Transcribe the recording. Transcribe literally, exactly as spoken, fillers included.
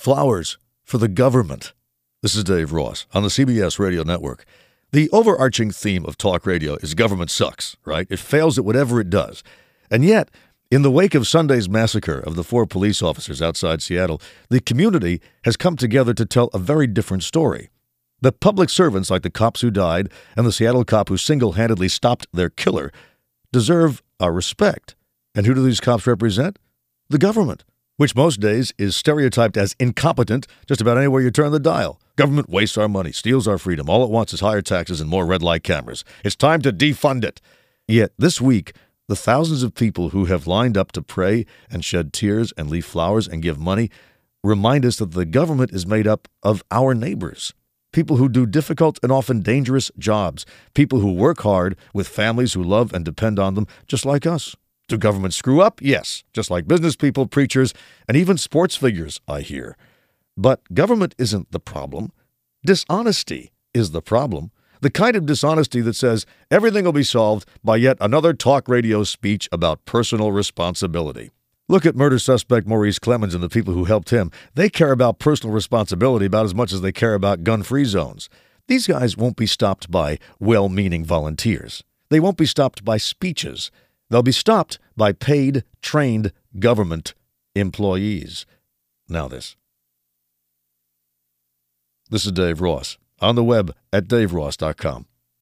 Flowers for the government. This is Dave Ross on the C B S Radio Network. The overarching theme of talk radio is government sucks, right? It fails at whatever it does. And yet, in the wake of Sunday's massacre of the four police officers outside Seattle, the community has come together to tell a very different story. The public servants, like the cops who died and the Seattle cop who single-handedly stopped their killer, deserve our respect. And who do these cops represent? The government, which most days is stereotyped as incompetent just about anywhere you turn the dial. Government wastes our money, steals our freedom. All it wants is higher taxes and more red light cameras. It's time to defund it. Yet this week, the thousands of people who have lined up to pray and shed tears and leave flowers and give money remind us that the government is made up of our neighbors, people who do difficult and often dangerous jobs, people who work hard with families who love and depend on them just like us. Do governments screw up? Yes, just like business people, preachers, and even sports figures, I hear. But government isn't the problem. Dishonesty is the problem. The kind of dishonesty that says everything will be solved by yet another talk radio speech about personal responsibility. Look at murder suspect Maurice Clemens and the people who helped him. They care about personal responsibility about as much as they care about gun-free zones. These guys won't be stopped by well-meaning volunteers. They won't be stopped by speeches. They'll be stopped by paid, trained government employees. Now this. This is Dave Ross, on the web at dave ross dot com.